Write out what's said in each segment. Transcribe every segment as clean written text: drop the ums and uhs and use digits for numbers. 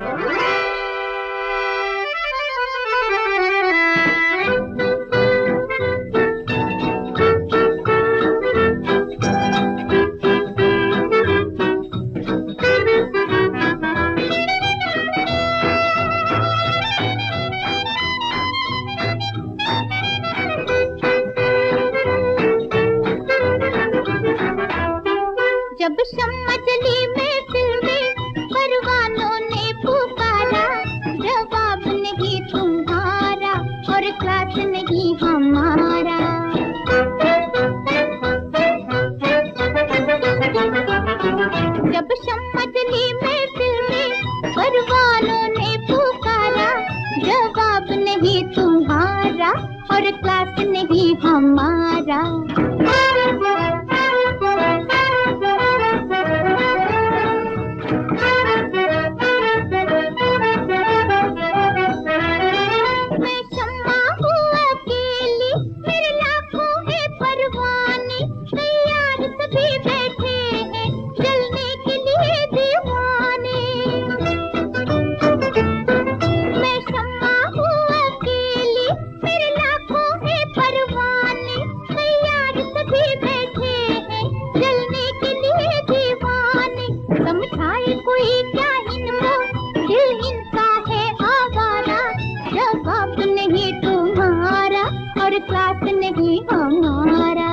जब शम्मा चली महफिल में परवानों ने पुकारा, जवाब नहीं तुम्हारा और क्लास नहीं हमारा। जब शम्मा चली महफिल में परवानों ने पुकारा, जवाब नहीं तुम्हारा और क्लास नहीं हमारा। क्लास नहीं हमारा।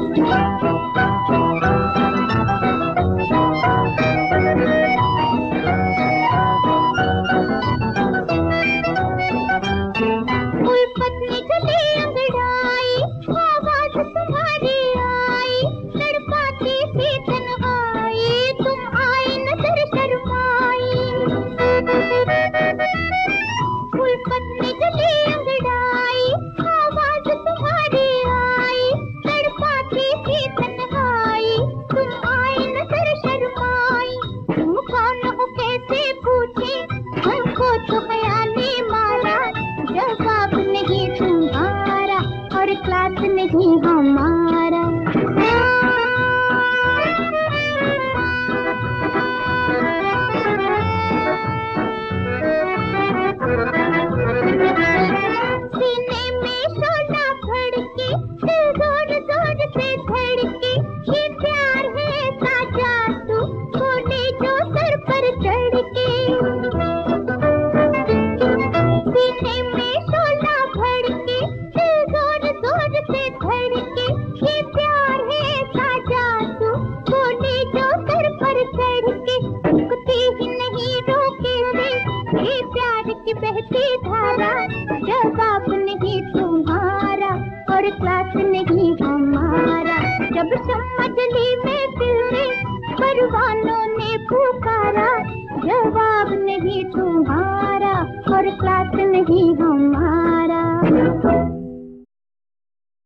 उल्फत ने चली अंगड़ाई, आवाज तुम्हारी आई, तड़पाती सी तन्हाई, तुम आई नजर शर्माई। उल्फत ने चली अंगड़ाई, आवाज तुम्हारी आई, तड़पाती सी तन्हाई, तुम आई नजर शर्माई। तुम कौन हो कैसे पूछे, हमको तो ख्याली मारा, जवाब नहीं तुम्हारा और क्लास नहीं हमारा। सीने में शोला भड़के, दिल जोर जोर से धड़के, ये प्यार है साजा तू बोले जो सर पर चढ़ के। सीने में शोला भड़के, दिल जोर जोर से धड़के, ये प्यार है साजा तू बोले जो सर पर चढ़ के। रुकती ही नहीं रोके रे ये प्यार की बहती धारा, जवाब नहीं तुम्हारा और क्लास नहीं हमारा। जब शम्मा चली महफिल में परवानों ने पुकारा, जवाब नहीं तुम्हारा और क्लास नहीं